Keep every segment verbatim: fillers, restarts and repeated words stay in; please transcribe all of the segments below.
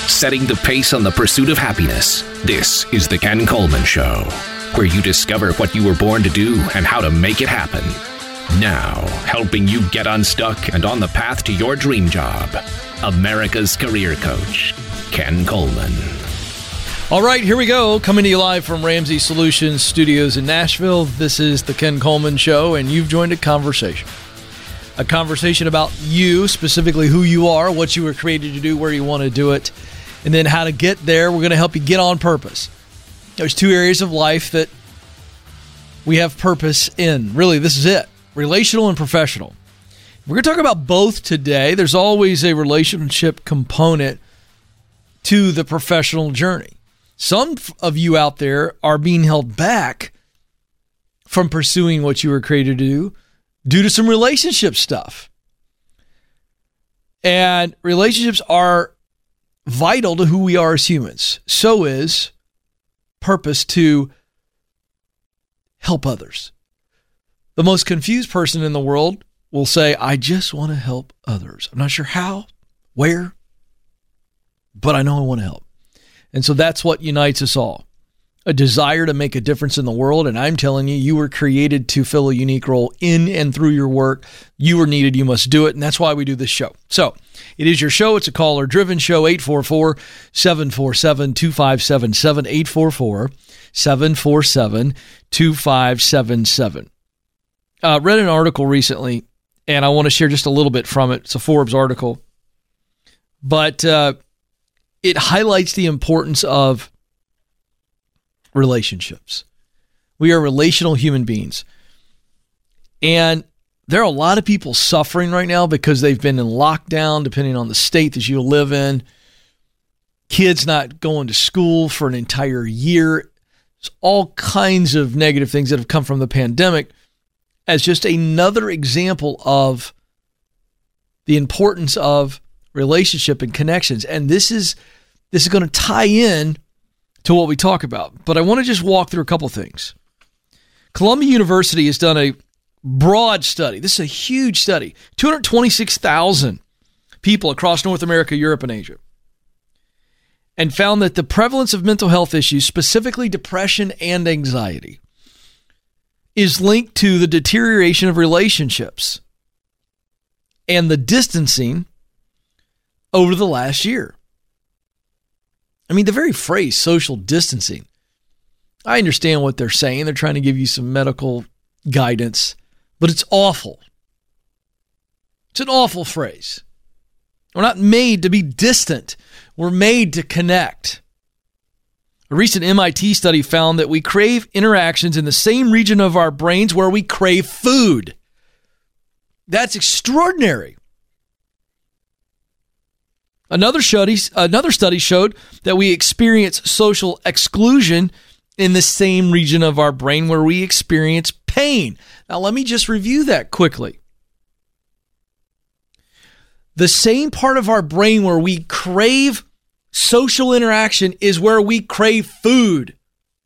setting the pace on the pursuit of happiness. This is The Ken Coleman Show, where you discover what you were born to do and how to make it happen. Now, helping you get unstuck and on the path to your dream job, America's career coach, Ken Coleman. All right, here we go. Coming to you live from Ramsey Solutions Studios in Nashville. This is The Ken Coleman Show, and you've joined a conversation. A conversation about you, specifically who you are, what you were created to do, where you want to do it, and then how to get there. We're going to help you get on purpose. There's two areas of life that we have purpose in. Really, this is it. Relational and professional. We're going to talk about both today. There's always a relationship component to the professional journey. Some of you out there are being held back from pursuing what you were created to do due to some relationship stuff. And relationships are vital to who we are as humans. So is purpose to help others. The most confused person in the world will say, I just want to help others. I'm not sure how, where, but I know I want to help. And so that's what unites us all. A desire to make a difference in the world. And I'm telling you, you were created to fill a unique role in and through your work. You were needed. You must do it. And that's why we do this show. So it is your show. It's a caller-driven show. eight four four, seven four seven, two five seven seven. eight four four, seven four seven, two five seven seven. I uh, read an article recently, and I want to share just a little bit from it. It's a Forbes article. But uh, it highlights the importance of relationships. We are relational human beings. And there are a lot of people suffering right now because they've been in lockdown, depending on the state that you live in. Kids not going to school for an entire year. There's all kinds of negative things that have come from the pandemic as just another example of the importance of relationship and connections. And this is this is going to tie in to what we talk about. But I want to just walk through a couple things. Columbia University has done a broad study. This is a huge study. two hundred twenty-six thousand people across North America, Europe, and Asia. And found that the prevalence of mental health issues, specifically depression and anxiety, is linked to the deterioration of relationships and the distancing over the last year. I mean, the very phrase social distancing, I understand what they're saying. They're trying to give you some medical guidance, but it's awful. It's an awful phrase. We're not made to be distant. We're made to connect. A recent M I T study found that we crave interactions in the same region of our brains where we crave food. That's extraordinary. Another study, another study showed that we experience social exclusion in the same region of our brain where we experience pain. Now, let me just review that quickly. The same part of our brain where we crave social interaction is where we crave food.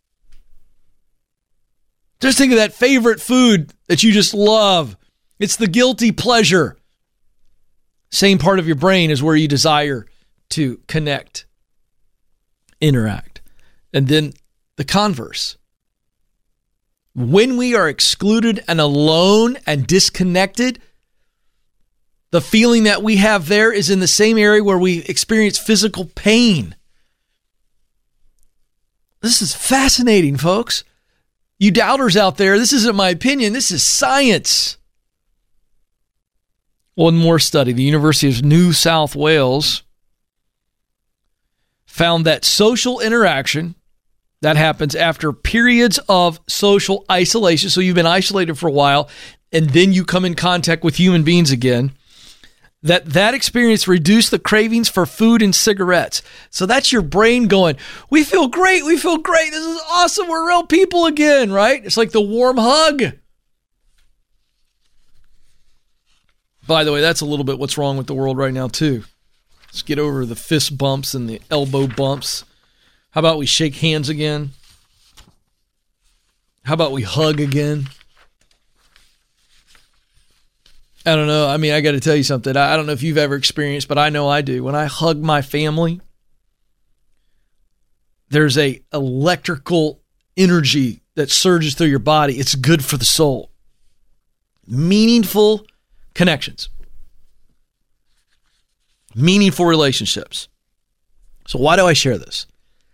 Just think of that favorite food that you just love. It's the guilty pleasure. Same part of your brain is where you desire to connect, interact. And then the converse. When we are excluded and alone and disconnected, the feeling that we have there is in the same area where we experience physical pain. This is fascinating, folks. You doubters out there, this isn't my opinion. This is science. One more study, the University of New South Wales found that social interaction that happens after periods of social isolation, so you've been isolated for a while, and then you come in contact with human beings again, that that experience reduced the cravings for food and cigarettes. So that's your brain going, we feel great, we feel great, this is awesome, we're real people again, right? It's like the warm hug. By the way, that's a little bit what's wrong with the world right now, too. Let's get over the fist bumps and the elbow bumps. How about we shake hands again? How about we hug again? I don't know. I mean, I got to tell you something. I don't know if you've ever experienced, but I know I do. When I hug my family, there's a electrical energy that surges through your body. It's good for the soul. Meaningful connections. Meaningful relationships. So why do I share this?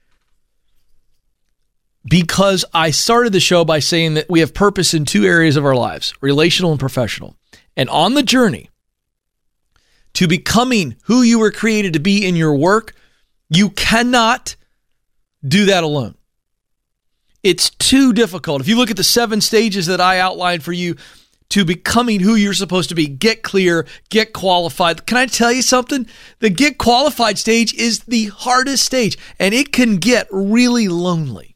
Because I started the show by saying that we have purpose in two areas of our lives, relational and professional. And on the journey to becoming who you were created to be in your work, you cannot do that alone. It's too difficult. If you look at the seven stages that I outlined for you to becoming who you're supposed to be, get clear, get qualified. Can I tell you something? The get qualified stage is the hardest stage, and it can get really lonely.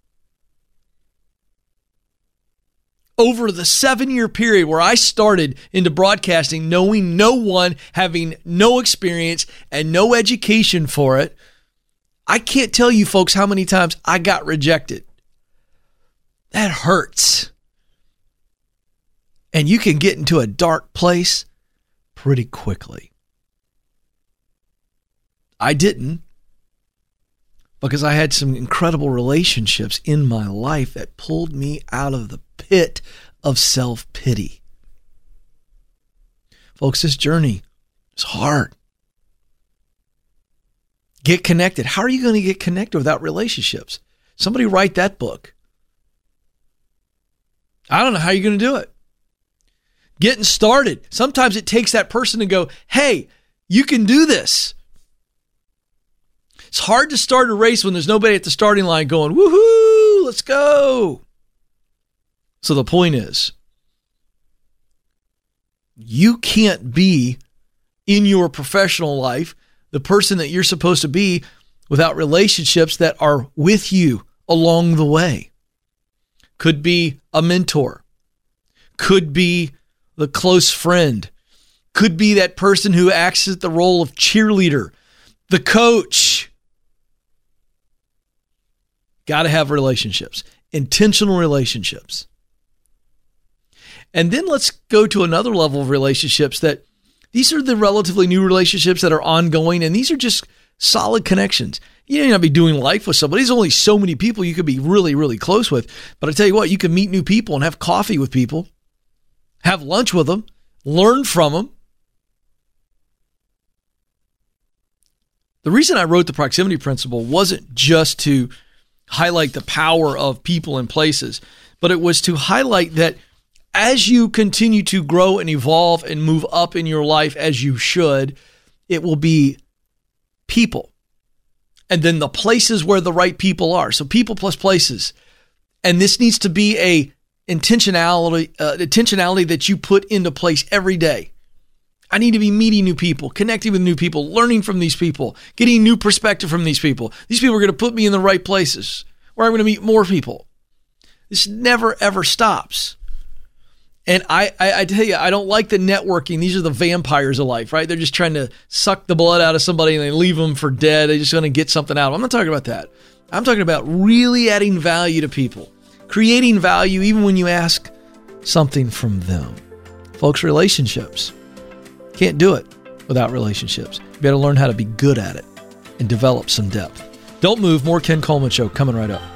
Over the seven-year period where I started into broadcasting, knowing no one, having no experience and no education for it, I can't tell you folks how many times I got rejected. That hurts. And you can get into a dark place pretty quickly. I didn't, because I had some incredible relationships in my life that pulled me out of the pit of self-pity. Folks, this journey is hard. Get connected. How are you going to get connected without relationships? Somebody write that book. I don't know how you're going to do it. Getting started. Sometimes it takes that person to go, hey, you can do this. It's hard to start a race when there's nobody at the starting line going, woohoo, let's go. So the point is, you can't be in your professional life the person that you're supposed to be without relationships that are with you along the way. Could be a mentor. Could be the close friend. Could be that person who acts as the role of cheerleader, the coach. Got to have relationships, intentional relationships. And then let's go to another level of relationships that these are the relatively new relationships that are ongoing, and these are just solid connections. You may not be doing life with somebody. There's only so many people you could be really, really close with. But I tell you what, you can meet new people and have coffee with people, have lunch with them, learn from them. The reason I wrote the proximity principle wasn't just to highlight the power of people and places, but it was to highlight that as you continue to grow and evolve and move up in your life as you should, it will be people. And then the places where the right people are. So people plus places. And this needs to be a intentionality, uh, intentionality that you put into place every day. I need to be meeting new people, connecting with new people, learning from these people, getting new perspective from these people. These people are going to put me in the right places where I'm going to meet more people. This never, ever stops. And I, I, I tell you, I don't like the networking. These are the vampires of life, right? They're just trying to suck the blood out of somebody and they leave them for dead. They're just going to get something out of them. I'm not talking about that. I'm talking about really adding value to people, creating value even when you ask something from them. Folks, relationships. Can't do it without relationships. You better learn how to be good at it and develop some depth. Don't move. More Ken Coleman Show coming right up.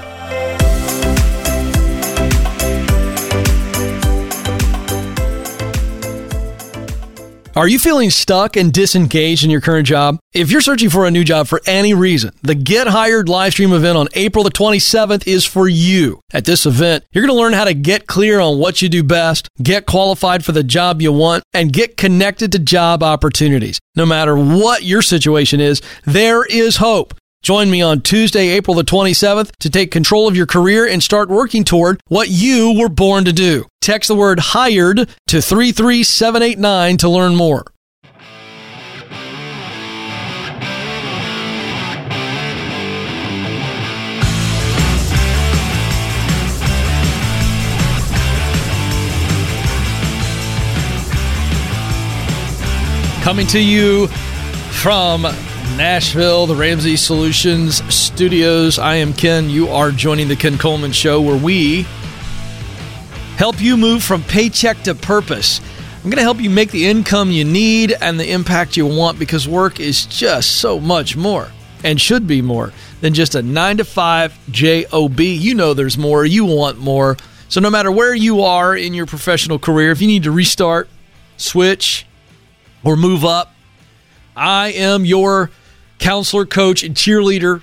Are you feeling stuck and disengaged in your current job? If you're searching for a new job for any reason, the Get Hired live stream event on April the twenty-seventh is for you. At this event, you're going to learn how to get clear on what you do best, get qualified for the job you want, and get connected to job opportunities. No matter what your situation is, there is hope. Join me on Tuesday, April the twenty-seventh to take control of your career and start working toward what you were born to do. Text the word HIRED to three three seven eight nine to learn more. Coming to you from Nashville, the Ramsey Solutions Studios. I am Ken. You are joining the Ken Coleman Show, where we help you move from paycheck to purpose. I'm going to help you make the income you need and the impact you want, because work is just so much more and should be more than just a nine to five job. You know there's more. You want more. So no matter where you are in your professional career, if you need to restart, switch, or move up, I am your counselor, coach, and cheerleader,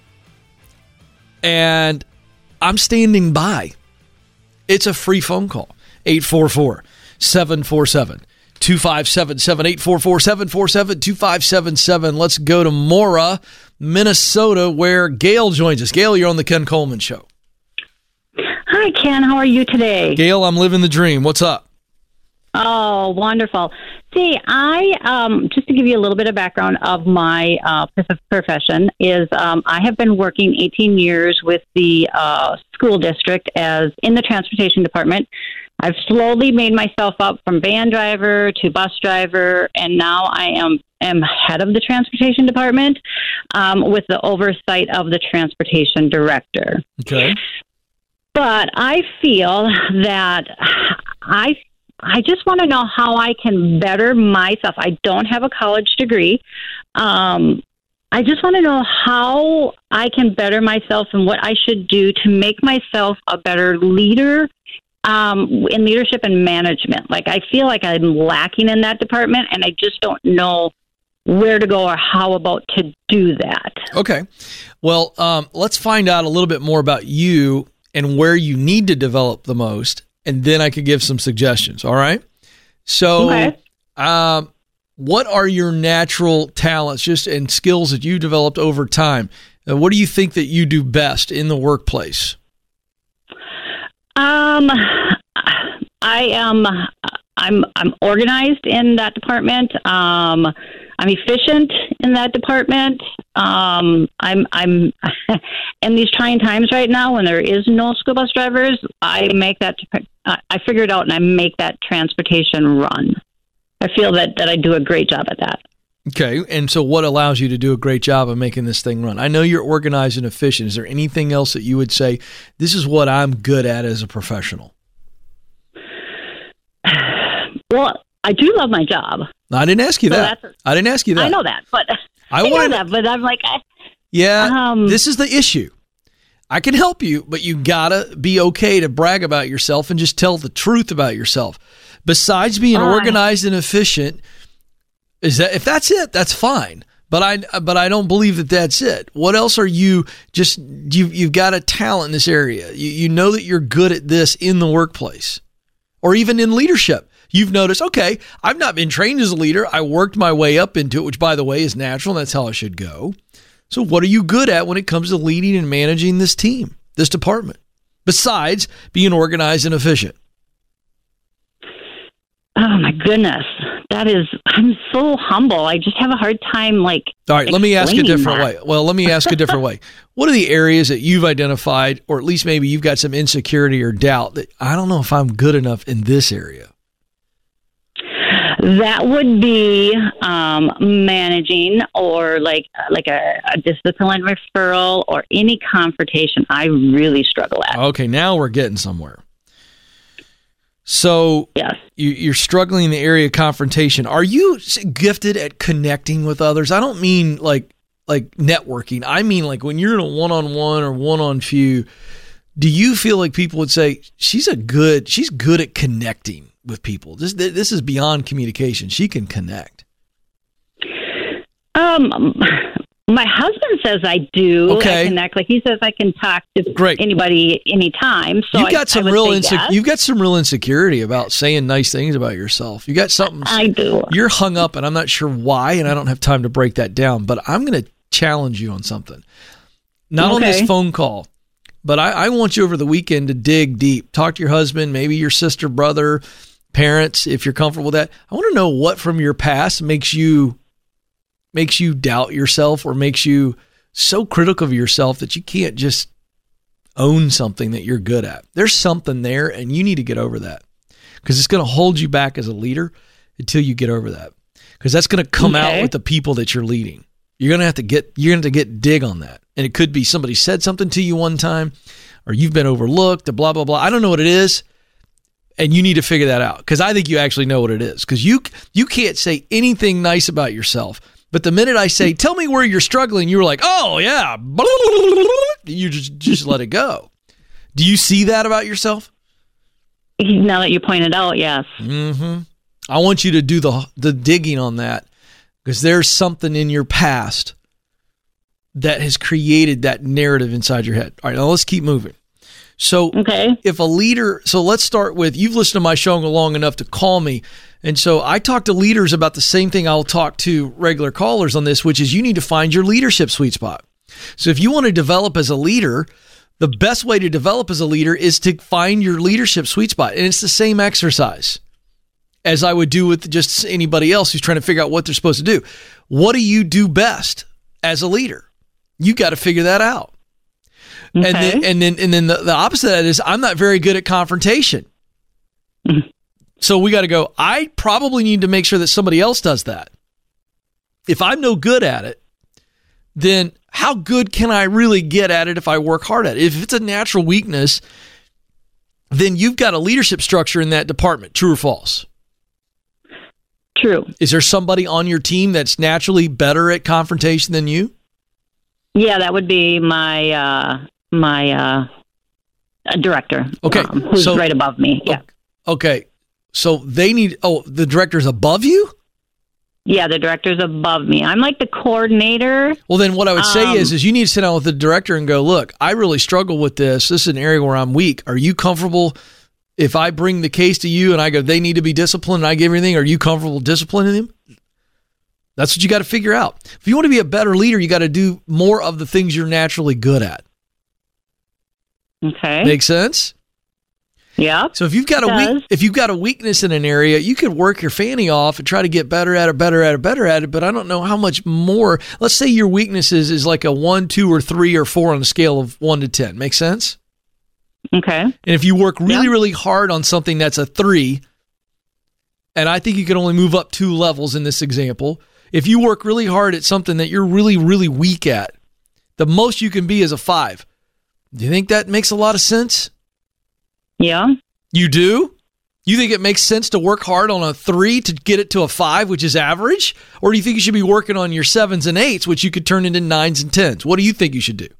and I'm standing by. It's a free phone call. eight four four, seven four seven, two five seven seven, eight four four, seven four seven, two five seven seven. Let's go to Mora, Minnesota, where Gail joins us. Gail, you're on the Ken Coleman Show. Hi, Ken. How are you today? Gail, I'm living the dream. What's up? Oh, wonderful. See, I, um, just to give you a little bit of background of my uh, profession, is um, I have been working eighteen years with the uh, school district as in the transportation department. I've slowly made myself up from van driver to bus driver, and now I am, am head of the transportation department um, with the oversight of the transportation director. Okay. But I feel that I I just want to know how I can better myself. I don't have a college degree. Um, I just want to know how I can better myself and what I should do to make myself a better leader um, in leadership and management. Like, I feel like I'm lacking in that department, and I just don't know where to go or how about to do that. Okay. Well, um, let's find out a little bit more about you and where you need to develop the most, and then I could give some suggestions, all right? So Okay. um, what are your natural talents just and skills that you developed over time? Uh, what do you think that you do best in the workplace? Um, I am. I'm. I'm organized in that department. Um, I'm efficient in that department. Um, I'm. I'm. In these trying times right now, when there is no school bus drivers, I make that. I figure it out and I make that transportation run. I feel that that I do a great job at that. Okay, and so what allows you to do a great job of making this thing run? I know you're organized and efficient. Is there anything else that you would say, this is what I'm good at as a professional? Well, I do love my job. I didn't ask you So that. that's- I didn't ask you that. I know that, but I I, know wanted- that, but I'm like, I, Yeah, Um, this is the issue. I can help you, but you gotta be okay to brag about yourself and just tell the truth about yourself. Besides being All right. organized and efficient, is that if that's it, that's fine. But I, but I don't believe that that's it. What else are you? Just you, you've got a talent in this area. You, you know that you're good at this in the workplace, or even in leadership. You've noticed, okay, I've not been trained as a leader. I worked my way up into it, which, by the way, is natural. And that's how it should go. So what are you good at when it comes to leading and managing this team, this department, besides being organized and efficient? oh my goodness, that is, I'm so humble. I just have a hard time, like, All right, let me ask a explaining different that. way. Well, let me ask a different way. What are the areas that you've identified, or at least maybe you've got some insecurity or doubt that I don't know if I'm good enough in this area? That would be um, managing or like like a, a discipline referral or any confrontation. I really struggle at. Okay, now we're getting somewhere. So Yes. you, you're struggling in the area of confrontation. Are you gifted at connecting with others? I don't mean like like networking. I mean like when you're in a one-on-one or one-on-few, do you feel like people would say, she's a good, she's good at connecting with people? This this is beyond communication. She can connect. Um, my husband says I do. Okay. I connect. Like he says, I can talk to Great. anybody anytime. So You've I, got some I would real say inse- yes. you've got some real insecurity about saying nice things about yourself. You got something. I do. You're hung up, and I'm not sure why, and I don't have time to break that down. But I'm going to challenge you on something. Not on this Okay. phone call, but I, I want you over the weekend to dig deep. Talk to your husband, maybe your sister, brother, parents, if you're comfortable with that. I want to know what from your past makes you makes you doubt yourself or makes you so critical of yourself that you can't just own something that you're good at. There's something there, and you need to get over that because it's going to hold you back as a leader until you get over that, because that's going to come Okay. out with the people that you're leading. You're going to have to get you're going to get dig on that. And it could be somebody said something to you one time, or you've been overlooked, or blah, blah, blah. I don't know what it is. And you need to figure that out, because I think you actually know what it is, because you you can't say anything nice about yourself But the minute I say, tell me where you're struggling, you were like, oh, yeah. You just, just let it go. Do you see that about yourself? Now that you pointed out, yes. Mm-hmm. I want you to do the the digging on that, because there's something in your past that has created that narrative inside your head. All right, now let's keep moving. So okay. if a leader, so let's start with, you've listened to my show long enough to call me. And so I talk to leaders about the same thing I'll talk to regular callers on this, which is you need to find your leadership sweet spot. So if you want to develop as a leader, the best way to develop as a leader is to find your leadership sweet spot. And it's the same exercise as I would do with just anybody else who's trying to figure out what they're supposed to do. What do you do best as a leader? You got to figure that out. Okay. And then, and then, and then the, the opposite of that is I'm not very good at confrontation. Mm-hmm. So we got to go, I probably need to make sure that somebody else does that. If I'm no good at it, then how good can I really get at it if I work hard at it? If it's a natural weakness, then you've got a leadership structure in that department. True or false? True. Is there somebody on your team that's naturally better at confrontation than you? Yeah, that would be my uh, my uh, director. Okay, um, who's so, right above me. Yeah. Okay, so they need. Oh, the director's above you? Yeah, the director's above me. I'm like the coordinator. Well, then what I would say um, is, is you need to sit down with the director and go, look, I really struggle with this. This is an area where I'm weak. Are you comfortable if I bring the case to you and I go, they need to be disciplined and I give everything? Are you comfortable disciplining them? That's what you got to figure out. If you want to be a better leader, you got to do more of the things you're naturally good at. Okay. Make sense? Yeah. So if you've got a weak, if you've got a weakness in an area, you could work your fanny off and try to get better at it, better at it, better at it. But I don't know how much more. Let's say your weaknesses is like a one, two, or three, or four on a scale of one to ten. Make sense? Okay. And if you work really, yeah. really hard on something that's a three, and I think you can only move up two levels in this example. If you work really hard at something that you're really, really weak at, the most you can be is a five. Do you think that makes a lot of sense? Yeah. You do? You think it makes sense to work hard on a three to get it to a five, which is average? Or do you think you should be working on your sevens and eights, which you could turn into nines and tens? What do you think you should do?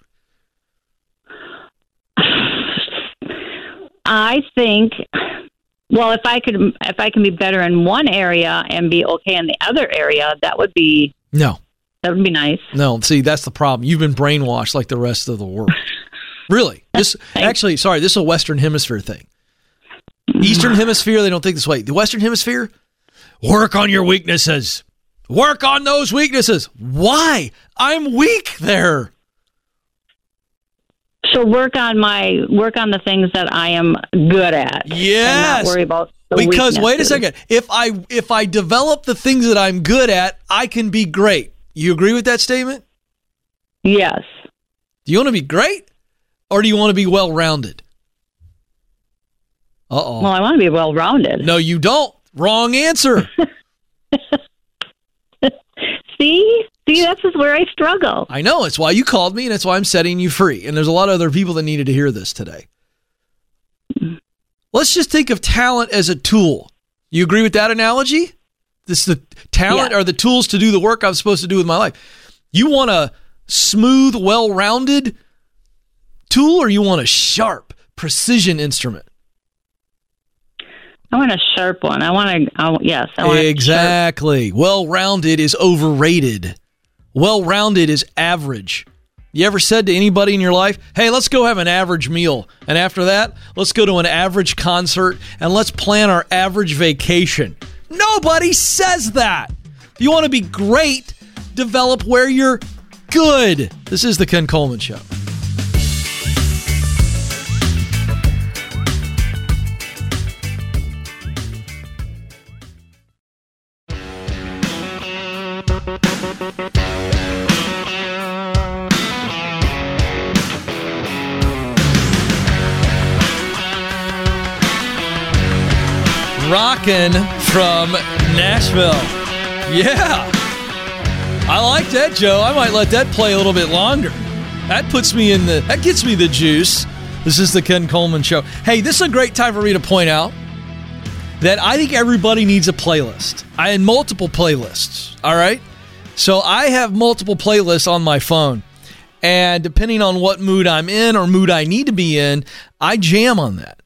I think, well, if I could, if I can be better in one area and be okay in the other area, that would be no, that would be nice. No, see, that's the problem. You've been brainwashed like the rest of the world. Really? This actually, sorry, this is a Western Hemisphere thing. Eastern Hemisphere, they don't think this way. The Western Hemisphere, work on your weaknesses. Work on those weaknesses. Why? I'm weak there. So work on my work on the things that I am good at. Yes. And not worry about the because weaknesses. Wait a second. If I if I develop the things that I'm good at, I can be great. You agree with that statement? Yes. Do you want to be great? Or do you want to be well-rounded? Uh-oh. Well, I want to be well-rounded. No, you don't. Wrong answer. See? See, that's just where I struggle. I know. It's why you called me, and it's why I'm setting you free. And there's a lot of other people that needed to hear this today. Let's just think of talent as a tool. You agree with that analogy? This the talent yeah. are the tools to do the work I'm supposed to do with my life. You want a smooth, well-rounded tool, or you want a sharp, precision instrument? I want a sharp one. I want to, yes. I want exactly. Well-rounded is overrated. Well-rounded is average. You ever said to anybody in your life, hey, let's go have an average meal, and after that, let's go to an average concert, and let's plan our average vacation? Nobody says that. If you want to be great, develop where you're good. This is the Ken Coleman Show. Rockin' from Nashville. Yeah. I like that, Joe. I might let that play a little bit longer. That puts me in the, that gets me the juice. This is the Ken Coleman Show. Hey, this is a great time for me to point out that I think everybody needs a playlist. I had multiple playlists, all right? So I have multiple playlists on my phone. And depending on what mood I'm in or mood I need to be in, I jam on that.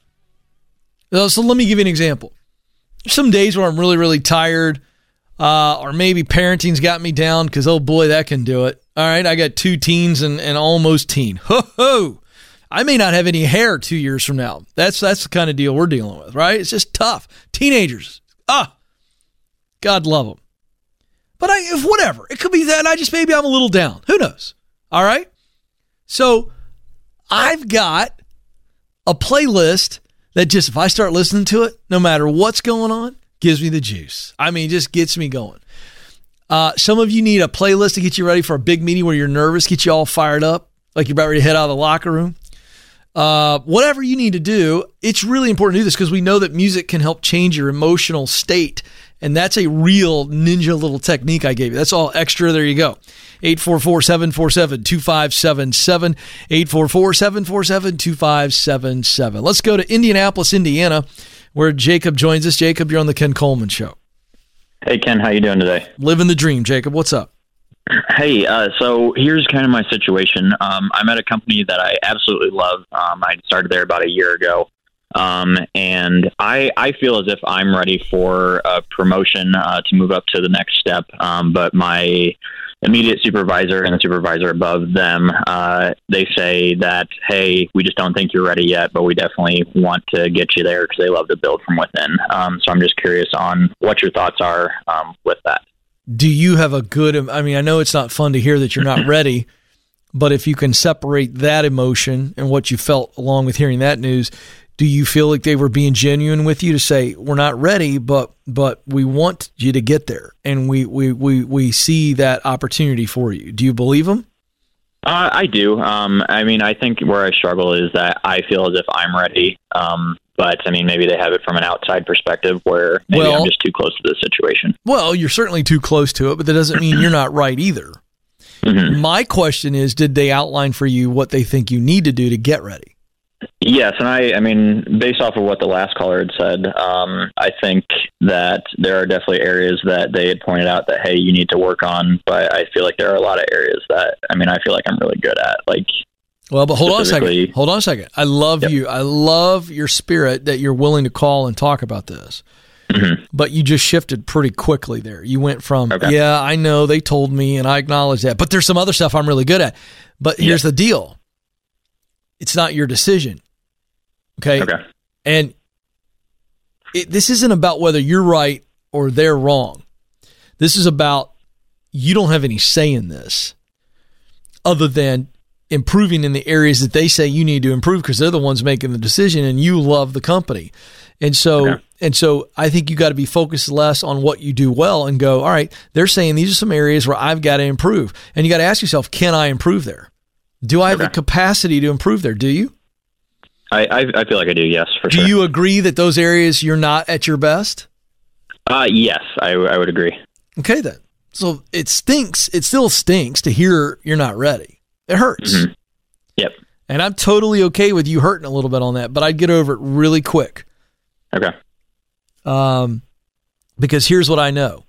So let me give you an example. There's some days where I'm really, really tired, uh, or maybe parenting's got me down because, oh boy, that can do it. All right, I got two teens and, and almost teen. Ho ho! I may not have any hair two years from now. That's that's the kind of deal we're dealing with, right? It's just tough. Teenagers, ah, God love them. But I, if whatever, it could be that I just maybe I'm a little down. Who knows? All right. So I've got a playlist that just, if I start listening to it, no matter what's going on, gives me the juice. I mean, it just gets me going. Uh, some of you need a playlist to get you ready for a big meeting where you're nervous, get you all fired up, like you're about ready to head out of the locker room. Uh, whatever you need to do, it's really important to do this because we know that music can help change your emotional state. And that's a real ninja little technique I gave you. That's all extra. There you go. eight four four, seven four seven, two five seven seven. eight four four, seven four seven, two five seven seven. Let's go to Indianapolis, Indiana, where Jacob joins us. Jacob, you're on the Ken Coleman Show. Hey, Ken. How you doing today? Living the dream, Jacob. What's up? Hey, uh, so here's kind of my situation. Um, I'm at a company that I absolutely love. Um, I started there about a year ago. Um, and I, I feel as if I'm ready for a promotion, uh, to move up to the next step. Um, but my immediate supervisor and the supervisor above them, uh, they say that, hey, we just don't think you're ready yet, but we definitely want to get you there because they love to build from within. Um, so I'm just curious on what your thoughts are, um, with that. Do you have a good, I mean, I know it's not fun to hear that you're not ready, but if you can separate that emotion and what you felt along with hearing that news, do you feel like they were being genuine with you to say, we're not ready, but but we want you to get there, and we we, we, we see that opportunity for you? Do you believe them? Uh, I do. Um, I mean, I think where I struggle is that I feel as if I'm ready, um, but, I mean, maybe they have it from an outside perspective where maybe well, I'm just too close to the situation. Well, you're certainly too close to it, but that doesn't mean you're not right either. Mm-hmm. My question is, did they outline for you what they think you need to do to get ready? Yes, and I, I mean, based off of what the last caller had said, um, I think that there are definitely areas that they had pointed out that, hey, you need to work on, but I feel like there are a lot of areas that, I mean, I feel like I'm really good at, like... Well, but hold on a second. Hold on a second. I love yep. you. I love your spirit that you're willing to call and talk about this. Mm-hmm. But you just shifted pretty quickly there. You went from, okay. yeah, I know they told me and I acknowledge that, but there's some other stuff I'm really good at. But here's yep. the deal. It's not your decision. Okay. Okay. And it, this isn't about whether you're right or they're wrong. This is about you don't have any say in this other than improving in the areas that they say you need to improve because they're the ones making the decision and you love the company. And so, okay. and so I think you got to be focused less on what you do well and go, all right, they're saying these are some areas where I've got to improve. And you got to ask yourself, can I improve there? Do I have okay. the capacity to improve there? Do you? I, I, I feel like I do, yes, for do sure. Do you agree that those areas you're not at your best? Uh, yes, I, I would agree. Okay, then. So it stinks. It still stinks to hear you're not ready. It hurts. Mm-hmm. Yep. And I'm totally okay with you hurting a little bit on that, but I'd get over it really quick. Okay. Um, because here's what I know.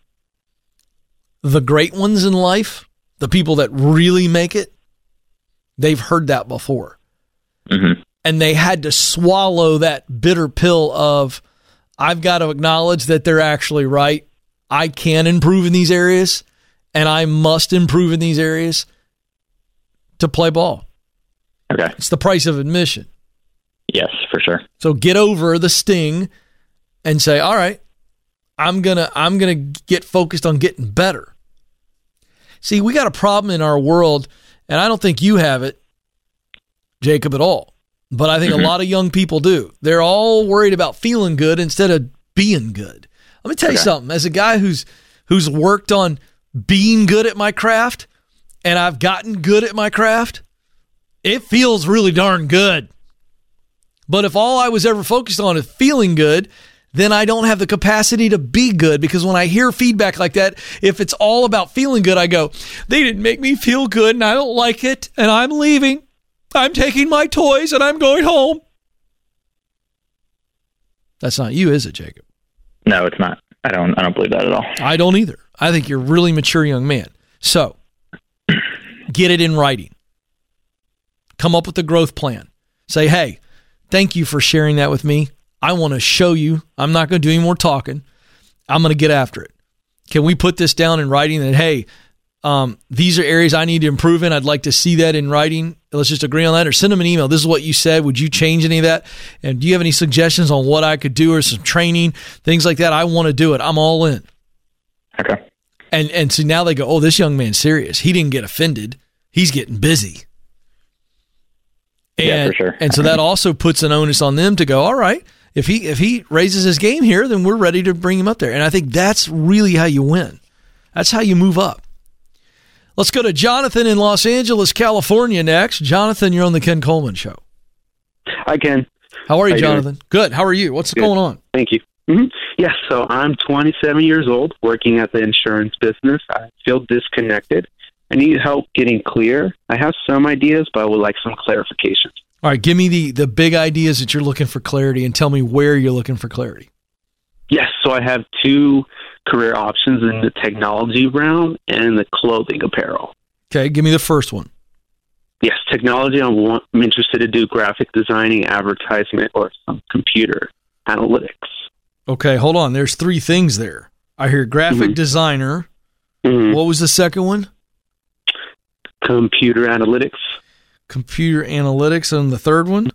The great ones in life, the people that really make it, they've heard that before. Mm-hmm. And they had to swallow that bitter pill of, I've got to acknowledge that they're actually right. I can improve in these areas, and I must improve in these areas to play ball. Okay. It's the price of admission. Yes, for sure. So get over the sting and say, all right, I'm going to I'm gonna get focused on getting better. See, we got a problem in our world, and I don't think you have it, Jacob, at all. But I think mm-hmm. a lot of young people do. They're all worried about feeling good instead of being good. Let me tell okay. you something. As a guy who's who's worked on being good at my craft, and I've gotten good at my craft, it feels really darn good. But if all I was ever focused on is feeling good, then I don't have the capacity to be good, because when I hear feedback like that, if it's all about feeling good, I go, they didn't make me feel good and I don't like it and I'm leaving. I'm taking my toys and I'm going home. That's not you, is it, Jacob? No, it's not. I don't I don't believe that at all. I don't either. I think you're a really mature young man. So get it in writing. Come up with a growth plan. Say, hey, thank you for sharing that with me. I want to show you. I'm not going to do any more talking. I'm going to get after it. Can we put this down in writing that, hey, um, these are areas I need to improve in. I'd like to see that in writing. Let's just agree on that, or send them an email. This is what you said. Would you change any of that? And do you have any suggestions on what I could do, or some training, things like that? I want to do it. I'm all in. Okay. And and so now they go, oh, this young man's serious. He didn't get offended. He's getting busy. And, yeah, for sure. And so that also puts an onus on them to go, all right, if he if he raises his game here, then we're ready to bring him up there. And I think that's really how you win. That's how you move up. Let's go to Jonathan in Los Angeles, California next. Jonathan, you're on the Ken Coleman Show. Hi, Ken. How are you, How you Jonathan? doing? Good. How are you? What's Good. going on? Thank you. Mm-hmm. Yes, so I'm twenty-seven years old, working at the insurance business. I feel disconnected. I need help getting clear. I have some ideas, but I would like some clarification. All right, give me the, the big ideas that you're looking for clarity, and tell me where you're looking for clarity. Yes, so I have two career options in the technology realm and the clothing apparel. Okay, give me the first one. Yes, technology, I'm, want, I'm interested to do graphic designing, advertisement, or some computer analytics. Okay, hold on. There's three things there. I hear graphic Mm-hmm. designer. Mm-hmm. What was the second one? Computer analytics. Computer analytics. And the third one?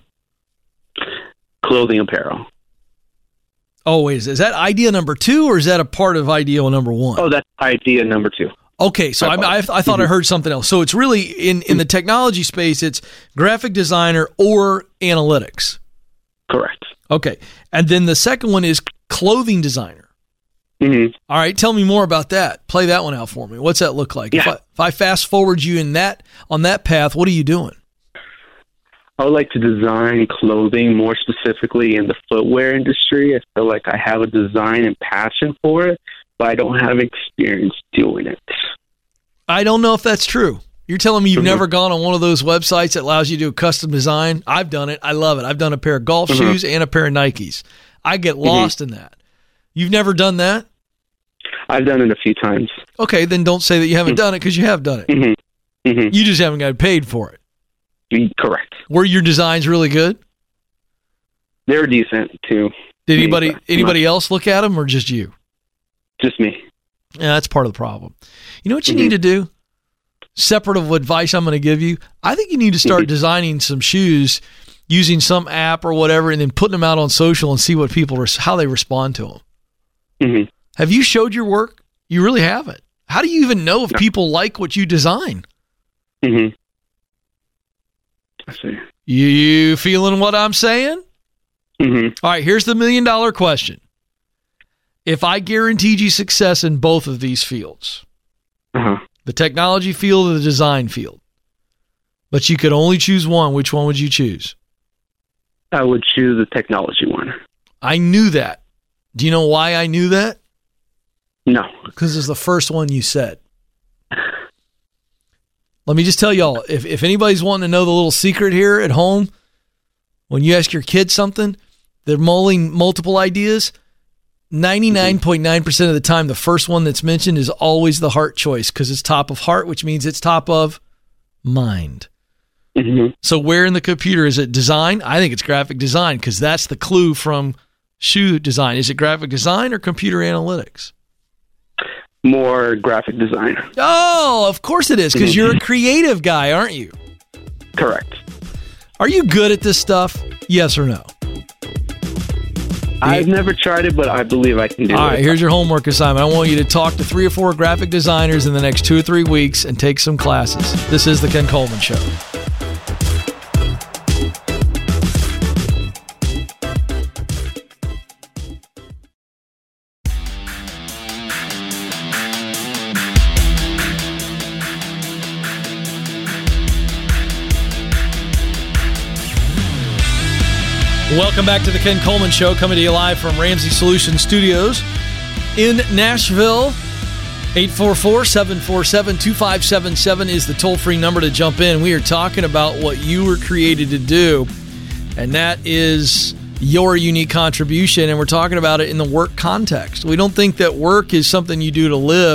Clothing apparel. Oh, wait. Is, is that idea number two, or is that a part of idea number one? Oh, that's idea number two. Okay, so I, I, I thought I heard something else. So it's really, in, in the technology space, it's graphic designer or analytics. Correct. Okay. And then the second one is clothing designer. Mm-hmm. All right, tell me more about that. Play that one out for me. What's that look like? Yeah. If, I, if I fast forward you in that on that path, what are you doing? I would like to design clothing, more specifically in the footwear industry. I feel like I have a design and passion for it, but I don't have experience doing it. I don't know if that's true. You're telling me you've Mm-hmm. never gone on one of those websites that allows you to do a custom design? I've done it. I love it. I've done a pair of golf Mm-hmm. shoes and a pair of Nikes. I get lost Mm-hmm. in that. You've never done that? I've done it a few times. Okay, then don't say that you haven't done it, because you have done it. Mm-hmm. Mm-hmm. You just haven't got paid for it. Correct. Were your designs really good? They're decent too. Did Me, anybody but anybody not- else look at them, or just you? Just me. Yeah, that's part of the problem. You know what you Mhm. need to do? Separate of advice I'm going to give you, I think you need to start Mhm. designing some shoes using some app or whatever, and then putting them out on social and see what people res- how they respond to them. Mm-hmm. Have you showed your work? You really haven't. How do you even know if No. people like what you design? Mm-hmm. I see. You feeling what I'm saying? Mm-hmm. All right, here's the million dollar question. If I guaranteed you success in both of these fields, Uh-huh. the technology field or the design field, but you could only choose one, which one would you choose? I would choose the technology one. I knew that. Do you know why I knew that? No. Because it's the first one you said. Let me just tell y'all, if, if anybody's wanting to know the little secret here at home, when you ask your kids something, they're mulling multiple ideas, ninety-nine point nine percent of the time, the first one that's mentioned is always the heart choice, because it's top of heart, which means it's top of mind. Mm-hmm. So where in the computer is it design? I think it's graphic design, because that's the clue from shoe design. Is it graphic design or computer analytics? More graphic design. Oh, of course it is, because you're a creative guy, aren't you? Correct. Are you good at this stuff? Yes or no? I've never tried it, but I believe I can do All it. right, here's your homework assignment. I want you to talk to three or four graphic designers in the next two or three weeks and take some classes. This is the Ken Coleman Show. Welcome back to the Ken Coleman Show, coming to you live from Ramsey Solutions Studios in Nashville. eight four four, seven four seven, two five seven seven is the toll-free number to jump in. We are talking about what you were created to do, and that is your unique contribution, and we're talking about it in the work context. We don't think that work is something you do to live.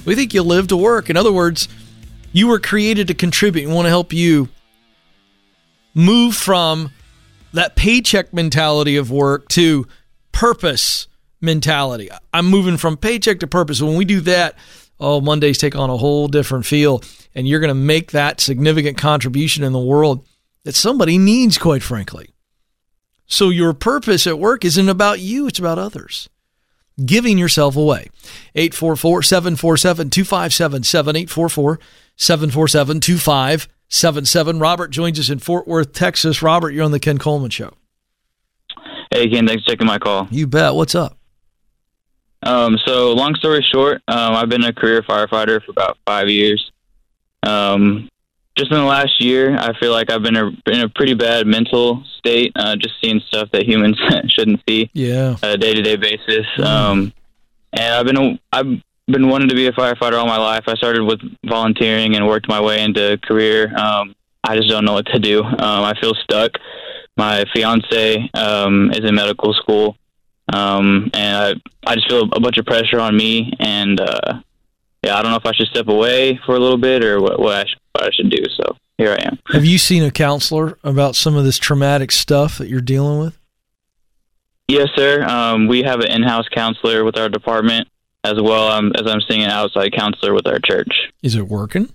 We think you live to work. In other words, you were created to contribute. We want to help you move from that paycheck mentality of work to purpose mentality. I'm moving from paycheck to purpose. When we do that, oh, Mondays take on a whole different feel, and you're going to make that significant contribution in the world that somebody needs, quite frankly. So your purpose at work isn't about you, it's about others. Giving yourself away. eight four four, seven four seven, two five seven seven, eight four four, seven four seven, two five seven seven. Robert joins us in Fort Worth, Texas. Robert, you're on the Ken Coleman Show. Hey, Ken, thanks for taking my call. You bet. What's up? Um, so, long story short, um, I've been a career firefighter for about five years. Um, just in the last year, I feel like I've been a, in a pretty bad mental state, uh, just seeing stuff that humans shouldn't see yeah. on a day-to-day basis. Mm. Um, and I've been I've been wanting to be a firefighter all my life. I started with volunteering and worked my way into a career. Um, I just don't know what to do. Um, I feel stuck. My fiance um, is in medical school. Um, and I, I just feel a bunch of pressure on me, and, uh, yeah, I don't know if I should step away for a little bit or what, what, I, should, what I should do. So here I am. Have you seen a counselor about some of this traumatic stuff that you're dealing with? Yes, sir. Um, we have an in-house counselor with our department as well um, as I'm seeing an outside counselor with our church. Is it working?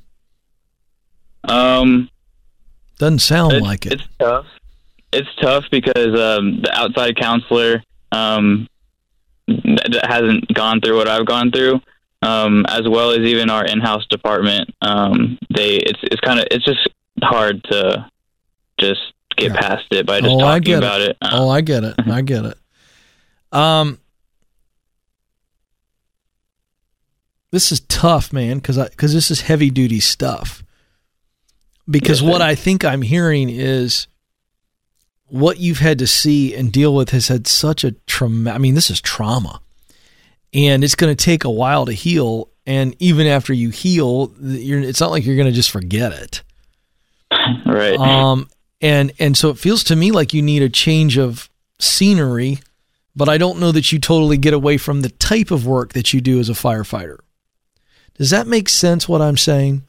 Um, Doesn't sound it, like it. It's tough. It's tough because um, the outside counselor um, that hasn't gone through what I've gone through, um, as well as even our in-house department. Um, they, it's, it's kind of, it's just hard to just get yeah. past it by just oh, talking about it. it. it. Oh, I get it. I get it. Um, this is tough, man, because I, because this is heavy duty stuff. Because yes, what I think I'm hearing is, what you've had to see and deal with has had such a trauma. I mean, this is trauma, and it's going to take a while to heal. And even after you heal, you're, it's not like you're going to just forget it. Right. Um, and, and so it feels to me like you need a change of scenery, but I don't know that you totally get away from the type of work that you do as a firefighter. Does that make sense, what I'm saying?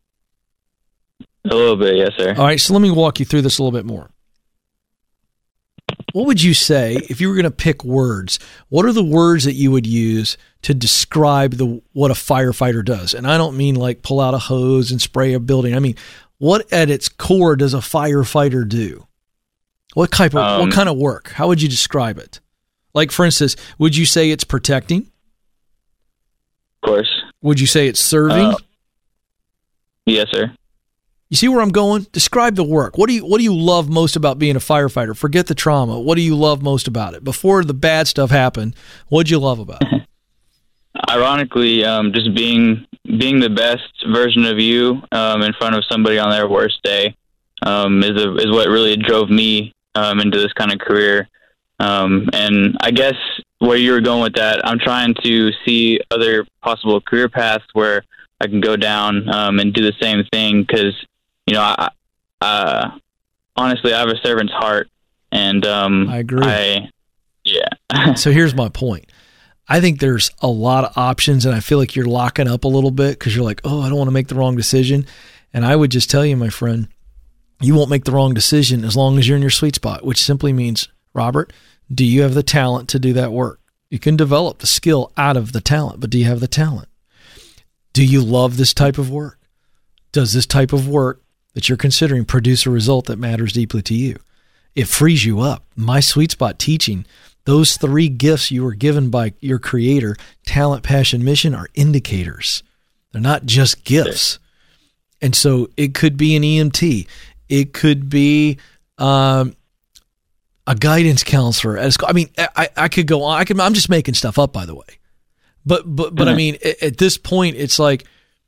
A little bit, yes, sir. All right. So let me walk you through this a little bit more. What would you say if you were going to pick words? What are the words that you would use to describe the what a firefighter does? And I don't mean like pull out a hose and spray a building. I mean, what at its core does a firefighter do? What type of um, what kind of work? How would you describe it? Like, for instance, would you say it's protecting? Of course. Would you say it's serving? Uh, yes, sir. You see where I'm going? Describe the work. What do you What do you love most about being a firefighter? Forget the trauma. What do you love most about it? Before the bad stuff happened, what'd you love about it? Ironically, um, just being being the best version of you um, in front of somebody on their worst day um, is a, is what really drove me um, into this kind of career. Um, and I guess where you were going with that, I'm trying to see other possible career paths where I can go down um, and do the same thing because, you know, I, uh, honestly, I have a servant's heart, and um, I agree. I, yeah. So here's my point. I think there's a lot of options, and I feel like you're locking up a little bit because you're like, oh, I don't want to make the wrong decision. And I would just tell you, my friend, you won't make the wrong decision as long as you're in your sweet spot, which simply means, Robert, do you have the talent to do that work? You can develop the skill out of the talent, but do you have the talent? Do you love this type of work? Does this type of work that you're considering produce a result that matters deeply to you? It frees you up. My sweet spot teaching, those three gifts you were given by your creator, talent, passion, mission, are indicators. They're not just gifts. And so it could be an E M T. It could be um, a guidance counselor. I mean, I, I could go on. I could, I'm just making stuff up, by the way. But, but, but mm-hmm. I mean, at, at this point, it's like,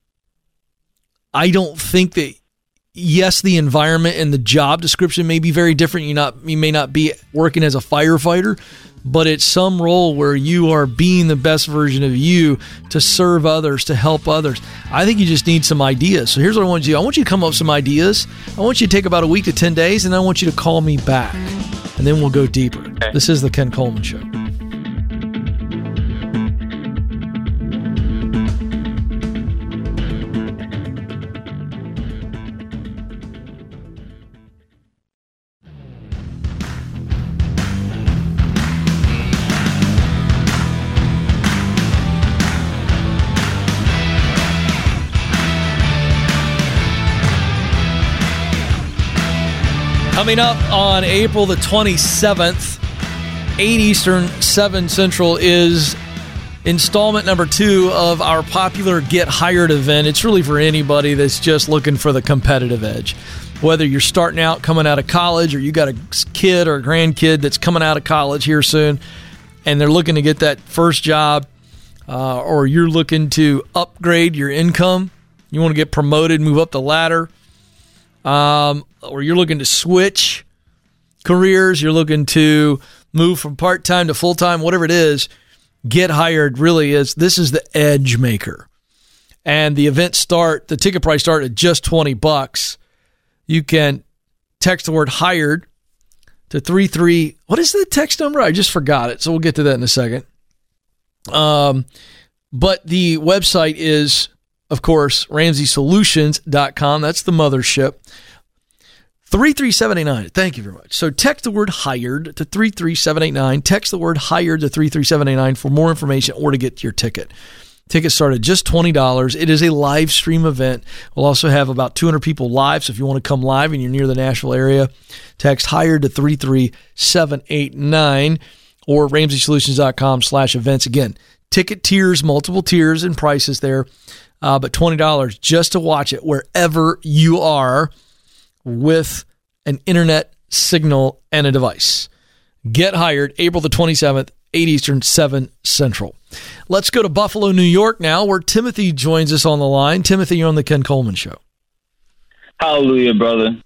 I don't think that, yes, the environment and the job description may be very different. You not you may not be working as a firefighter, but it's some role where you are being the best version of you to serve others, to help others. I think you just need some ideas. So here's what I want you to do. I want you to come up with some ideas. I want you to take about a week to ten days, and I want you to call me back, and then we'll go deeper. Okay. This is the Ken Coleman Show. Coming up on April the twenty-seventh, eight Eastern, seven Central, is installment number two of our popular Get Hired event. It's really for anybody that's just looking for the competitive edge. Whether you're starting out, coming out of college, or you got a kid or a grandkid that's coming out of college here soon, and they're looking to get that first job, uh, or you're looking to upgrade your income, you want to get promoted, move up the ladder, um, or you're looking to switch careers, you're looking to move from part-time to full-time, whatever it is, Get Hired really is, this is the edge maker. And the event start, the ticket price start at just twenty bucks. You can text the word hired to three three. What is the text number? I just forgot it, so we'll get to that in a second. Um, but the website is, of course, ramsey solutions dot com. That's the mothership. three three seven eight nine. Thank you very much. So text the word hired to three three seven eight nine. Text the word hired to three three seven eight nine for more information or to get your ticket. Tickets start at just twenty dollars. It is a live stream event. We'll also have about two hundred people live, so if you want to come live and you're near the Nashville area, text hired to three three seven eight nine or ramsey solutions dot com slash events. Again, ticket tiers, multiple tiers and prices there, uh, but twenty dollars just to watch it wherever you are with an internet signal and a device. Get Hired, April the twenty-seventh, eight Eastern, seven Central. Let's go to Buffalo, New York now, where Timothy joins us on the line. Timothy, you're on the Ken Coleman Show. Hallelujah, brother.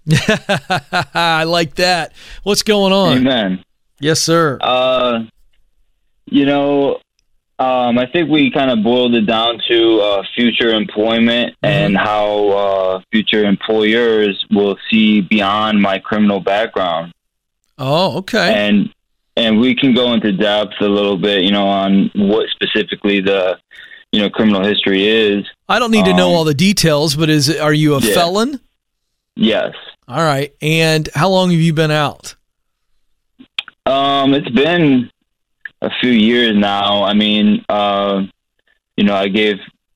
I like that. What's going on? Amen. Yes, sir. Uh, you know, um, I think we kind of boiled it down to uh, future employment mm-hmm. and how uh, future employers will see beyond my criminal background. Oh, okay. And and we can go into depth a little bit, you know, on what specifically the, you know, criminal history is. I don't need to know um, all the details, but is it, are you a yeah. felon? Yes. All right. And how long have you been out? Um, it's been a few years now. I mean, uh, you know, I gave,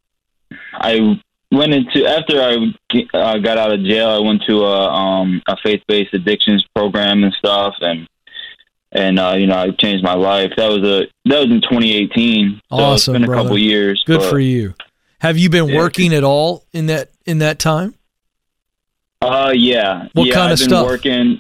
I went into, after I uh, got out of jail, I went to a, um, a faith-based addictions program and stuff. And, and, uh, you know, I changed my life. That was a, that was in twenty eighteen. So awesome, it's been a brother. couple years. Good but, for you. Have you been yeah. working at all in that, in that time? Uh, yeah. What yeah, kind I've of been stuff? Working,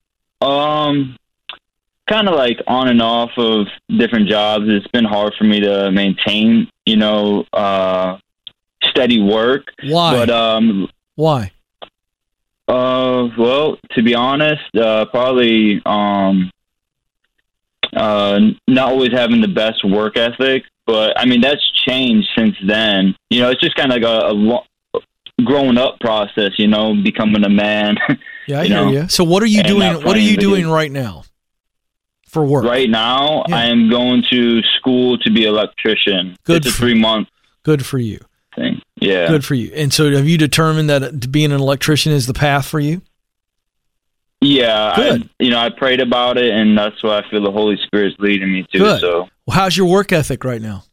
um, kind of like on and off of different jobs. It's been hard for me to maintain, you know, uh, steady work. Why? But, um, why? Uh, well, to be honest, uh, probably, um, uh, not always having the best work ethic, but I mean, that's changed since then. You know, it's just kind of like a, a lo- growing up process, you know, becoming a man. Yeah, I you hear know, you. So what are you doing? What are you doing video. right now for work? Right now, yeah. I am going to school to be an electrician. Good. It's a three month. Good for you. Thing. Yeah. Good for you. And so have you determined that being an electrician is the path for you? Yeah. Good. I, you know, I prayed about it, and that's what I feel the Holy Spirit's leading me to. Good. So, well, how's your work ethic right now?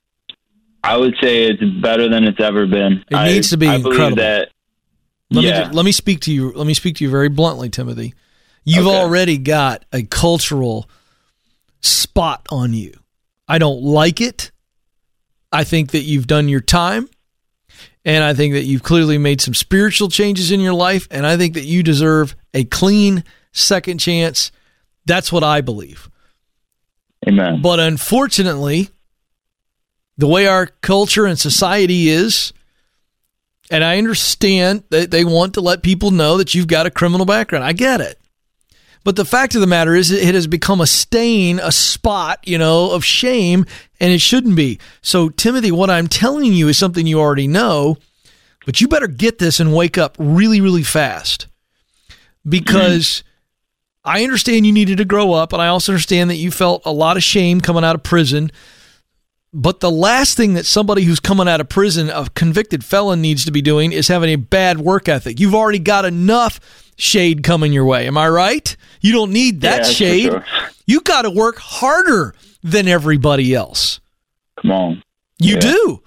I would say it's better than it's ever been. It I, needs to be I incredible. That, let yeah. me let me speak to you. Let me speak to you very bluntly, Timothy. You've okay. already got a cultural spot on you. I don't like it. I think that you've done your time, and I think that you've clearly made some spiritual changes in your life, and I think that you deserve a clean second chance. That's what I believe. Amen. But unfortunately, the way our culture and society is, and I understand that they want to let people know that you've got a criminal background. I get it. But the fact of the matter is it has become a stain, a spot, you know, of shame, and it shouldn't be. So, Timothy, what I'm telling you is something you already know, but you better get this and wake up really, really fast. Because mm-hmm. I understand you needed to grow up, and I also understand that you felt a lot of shame coming out of prison. But the last thing that somebody who's coming out of prison, a convicted felon, needs to be doing is having a bad work ethic. You've already got enough shade coming your way. Am I right? You don't need that yeah, shade. Sure. You got to work harder than everybody else. Come on. You yeah. do.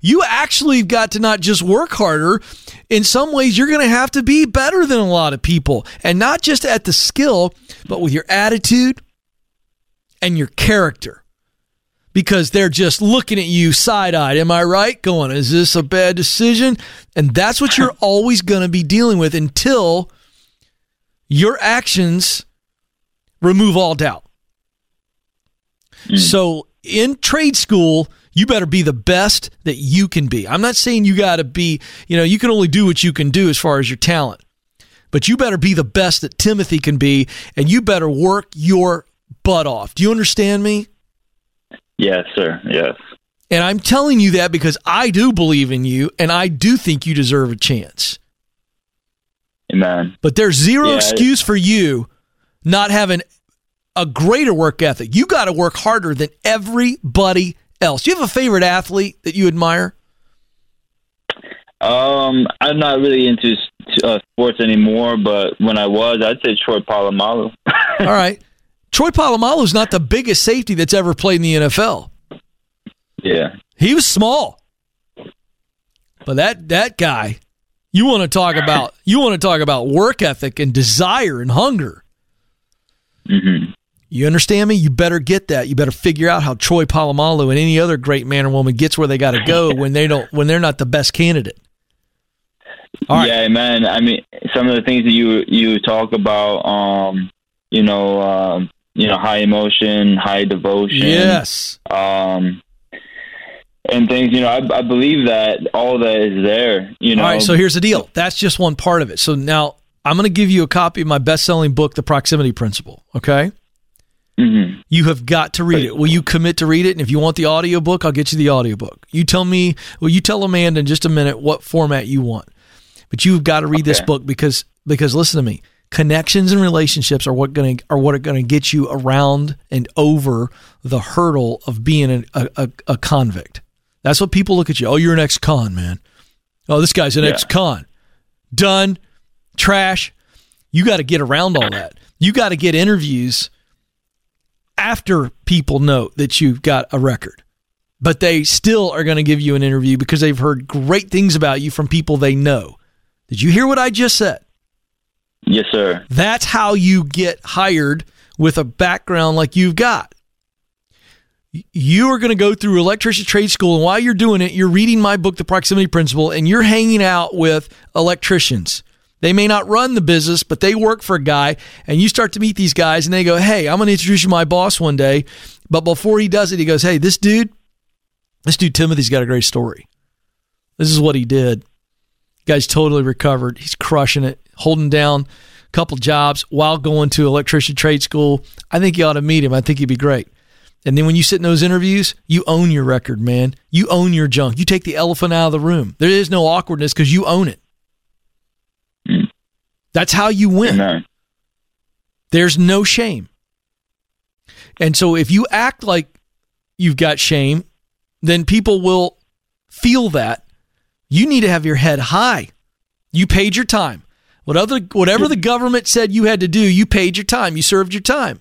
you actually got to not just work harder. In some ways, you're going to have to be better than a lot of people. And not just at the skill, but with your attitude and your character. Because they're just looking at you side-eyed. Am I right? Going, is this a bad decision? And that's what you're always going to be dealing with until your actions remove all doubt. Mm. So in trade school, you better be the best that you can be. I'm not saying you got to be, you know, you can only do what you can do as far as your talent. But you better be the best that Timothy can be, and you better work your butt off. Do you understand me? Yes, sir. Yes. And I'm telling you that because I do believe in you, and I do think you deserve a chance. Amen. But there's zero yeah, excuse for you not having a greater work ethic. You got to work harder than everybody else. Do you have a favorite athlete that you admire? Um, I'm not really into uh, sports anymore, but when I was, I'd say Troy Polamalu. All right. Troy Polamalu is not the biggest safety that's ever played in the N F L. Yeah. He was small. But that that guy, you want to talk about you want to talk about work ethic and desire and hunger. Mm-hmm. You understand me? You better get that. You better figure out how Troy Polamalu and any other great man or woman gets where they got to go when they don't when they're not the best candidate. All right. Yeah, man. I mean, some of the things that you you talk about, um, you know, um, you know, high emotion, high devotion. Yes. Um, and things, you know, I, I believe that all that is there, you know. All right, so here's the deal. That's just one part of it. So now I'm going to give you a copy of my best-selling book, The Proximity Principle, okay? Mm-hmm. You have got to read it. Will you commit to read it? And if you want the audiobook, I'll get you the audiobook. You tell me, well, you tell Amanda in just a minute what format you want. But you've got to read okay. this book because, because listen to me. Connections and relationships are what going are what are going to get you around and over the hurdle of being a, a, a convict. That's what people look at you. Oh, you're an ex-con, man. Oh, this guy's an yeah. ex-con. Done. Trash. You got to get around all that. You got to get interviews after people know that you've got a record. But they still are going to give you an interview because they've heard great things about you from people they know. Did you hear what I just said? Yes, sir. That's how you get hired with a background like you've got. You are going to go through electrician trade school, and while you're doing it, you're reading my book, The Proximity Principle, and you're hanging out with electricians. They may not run the business, but they work for a guy, and you start to meet these guys, and they go, hey, I'm going to introduce you to my boss one day, but before he does it, he goes, hey, this dude, this dude Timothy's got a great story. This is what he did. Guy's totally recovered. He's crushing it, holding down a couple jobs while going to electrician trade school. I think you ought to meet him. I think he'd be great. And then when you sit in those interviews, you own your record, man. You own your junk. You take the elephant out of the room. There is no awkwardness because you own it. Mm. That's how you win. Amen. There's no shame. And so if you act like you've got shame, then people will feel that. You need to have your head high. You paid your time. Whatever, whatever the government said you had to do, you paid your time. You served your time.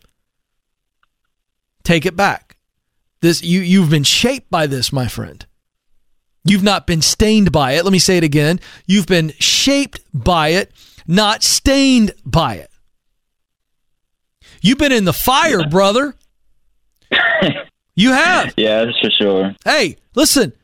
Take it back. This you, you've been shaped by this, my friend. You've not been stained by it. Let me say it again. You've been shaped by it, not stained by it. You've been in the fire, yeah. brother. You have. Yeah, that's for sure. Hey, listen.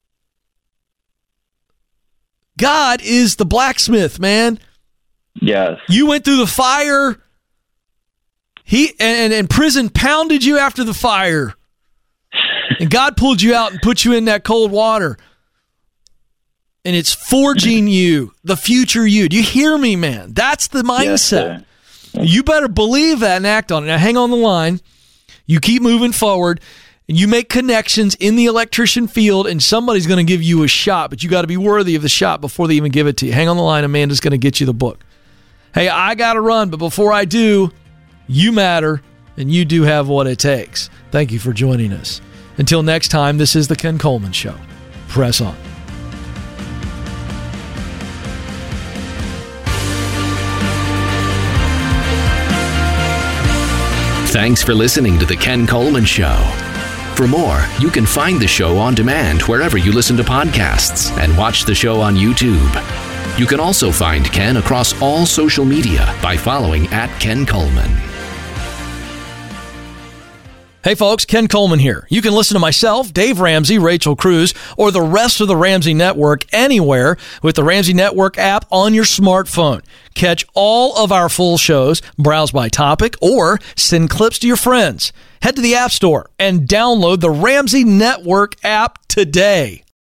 God is the blacksmith, man. Yes. You went through the fire. He and, and prison pounded you after the fire. And God pulled you out and put you in that cold water. And it's forging you, the future you. Do you hear me, man? That's the mindset. Yes, you better believe that and act on it. Now, hang on the line. You keep moving forward. And you make connections in the electrician field, and somebody's going to give you a shot, but you got to be worthy of the shot before they even give it to you. Hang on the line. Amanda's going to get you the book. Hey, I got to run, but before I do, you matter, and you do have what it takes. Thank you for joining us. Until next time, this is The Ken Coleman Show. Press on. Thanks for listening to The Ken Coleman Show. For more, you can find the show on demand wherever you listen to podcasts and watch the show on YouTube. You can also find Ken across all social media by following at Ken Coleman. Hey folks, Ken Coleman here. You can listen to myself, Dave Ramsey, Rachel Cruz, or the rest of the Ramsey Network anywhere with the Ramsey Network app on your smartphone. Catch all of our full shows, browse by topic, or send clips to your friends. Head to the App Store and download the Ramsey Network app today.